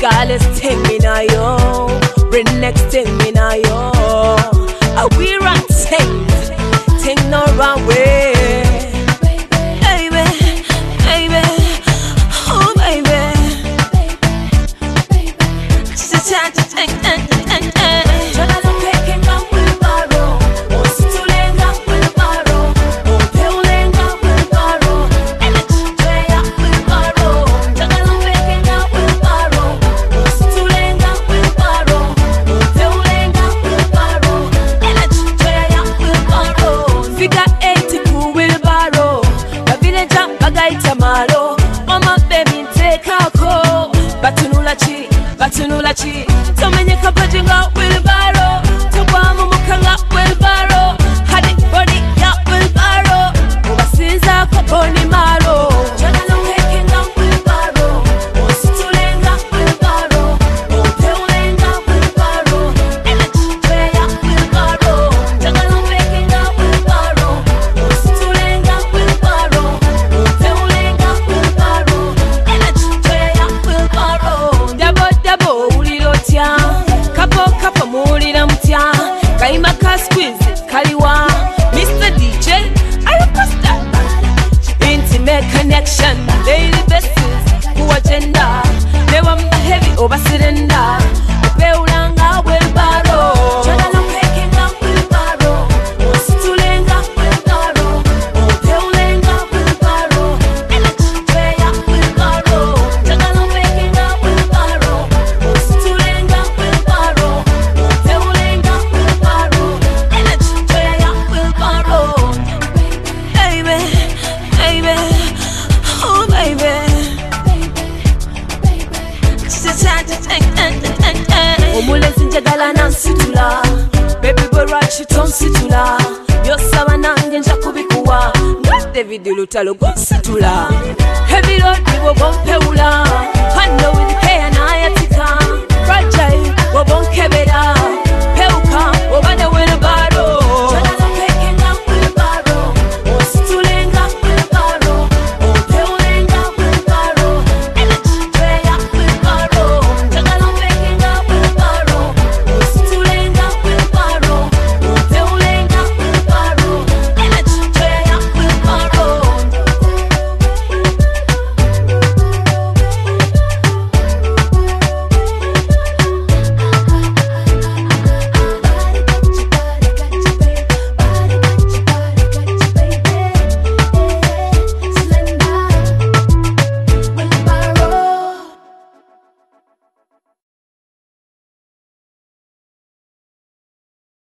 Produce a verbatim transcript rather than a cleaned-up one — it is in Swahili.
Scarlet's thing me now yo, bring next thing me now yo. A we run thing, thing no wrong way. Baby, baby, oh baby. Just a to take, take, take, take. Batunula chi, so many kapajing out wheelbarrow, to Guamu Mukanga wheelbarrow, had it body up wheelbarrow, Overseas Caponi Maro, Janalo making up wheelbarrow, or Stulenga wheelbarrow, or Pelenga wheelbarrow, and a tray up wheelbarrow, Janalo making up wheelbarrow, or Stulenga wheelbarrow, or Pelenga wheelbarrow, and a tray up wheelbarrow. Kapo kapo mulira mutya Kaima ka squeeze kaliwa Mister D J Arapasta Intimate connection Daily basis Ku agenda Newa mba heavy over cylinder Upeulanga wheelbarrow Chadala pekinga wheelbarrow Usitulenga wheelbarrow Upeulenga wheelbarrow Ela chitweya wheelbarrow Chadala pekinga wheelbarrow Usitulenga wheelbarrow Upeulenga wheelbarrow Ela chitweya wheelbarrow. Baby, baby, oh baby. Omulezi njagala nansitula Baby boy rachi tonsitula Yosaba nange nja kubikuwa Nga David Lutalo gonsitula Heavy road nibo gompeula I know